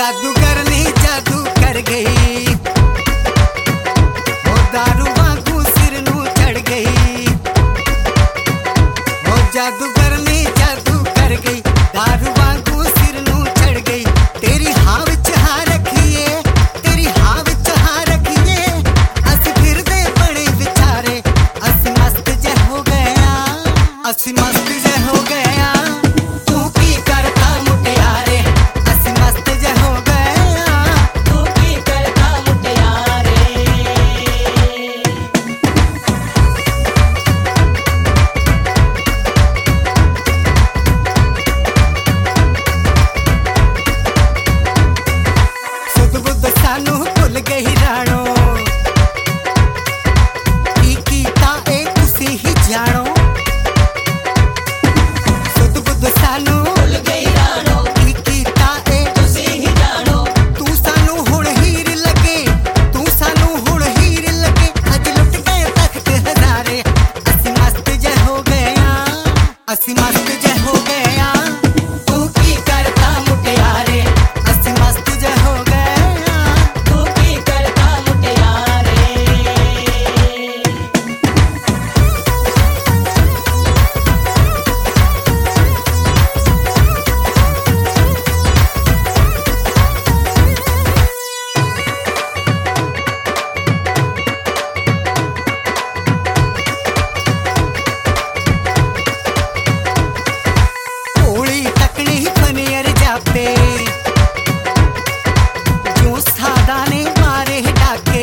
जादूगर ने जादू कर गई, ओ दारू वांगू सिर नू चढ़ गई। ओ जादूगर ने जादू कर गई, दारू वांगू सिर नू चढ़ गई। तेरी हां विच हां रखिए, तेरी हां विच हां रखिए। अस फिरदे बड़े विचारे, अस मस्त जे हो गया, अस मस्त जे हो गया। तू की करता मुटियारे, अस मस्त जे हो गया। तू की करता मुटियारे। सुध बुध सानू भुल गई राणो, की कीता ए तुसी ही जानो। सुध बुध सानू भुल गई राणो, की कीता ए तुसी ही जानो। तू सानू हुण हीर लगे, तू सानू हुण हीर लगे। अज लुट गए तख्त हजारे, असी मस्त जे हो गया, असी मस्त जे हो गया। तू की करता मुटियारे, असी मस्त जे हो गया। तू की करता मुटियारे। ओली तकनी फनियर जापे, जो सादा ने मारे डाके।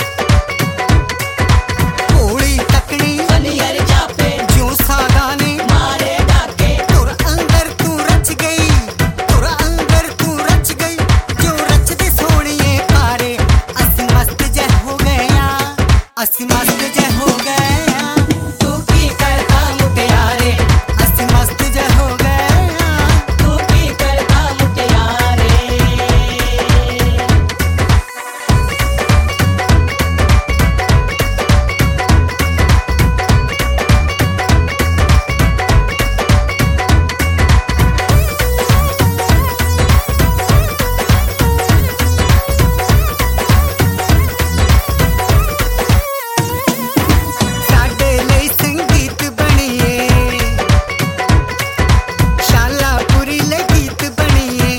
ओली तकनी फनियर जापे, जो सादा ने मारे डाके। तुर अंदर तू रच गई, तुर अंदर तू रच गई। जो रचदे सोहणिए पारे, असी मस्त जे हो गया, असी मस्त जे हो गया। तू की करता मुटियारे, असी मस्त जे हो गया। तू की करता मुटियारे। साडे लई संगीत बणिए, शालापुरी ले गीत बणिए।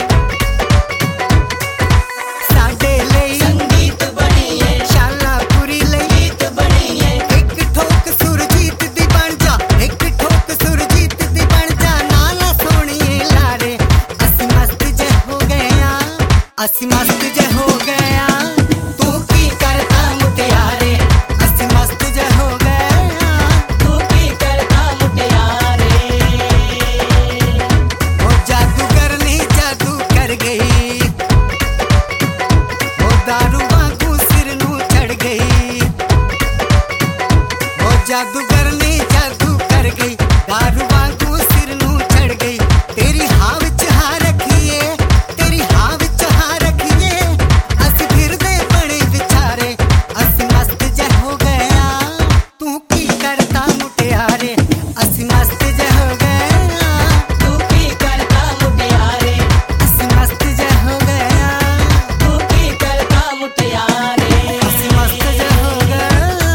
साडे लई संगीत बणिए, शालापुरी ले गीत बणिए। एक ठोक सुरजीत दी बन जा, एक ठोक सुरजीत दी बन जा। नाला सोहणिए लारे, असी मस्त जे हो गया, असी मस्त जे हो गया। तू की करता मुटियारे, असी मस्त जे हो गया। तू की करता मुटियारे। ओ जादूगर ने जादू कर गई, ओ दारू वांगू सिर नू चढ़ गई। ओ जादूगर ने जादू कर गई, दारू वांगू सिर नू चढ़ गई। तेरी हां विच हां रखिए, तेरी हां विच हां रखिए। अस फिरदे बड़े विचारे, अस मस्त जे हो गया। तू की करता मुटियारे, अस मस्त जे हो गया। तू की करता मुटियारे, असी मस्त जे हो गया, तू की करता मुटियारे। असी मस्त जे हो गया,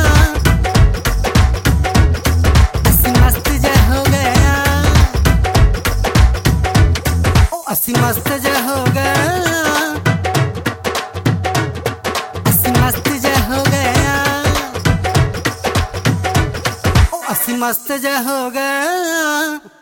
असी मस्त जे हो गया। ओ असी मस्त जे हो गया, असी मस्त जे हो गया। ओ असी मस्त जे हो गया।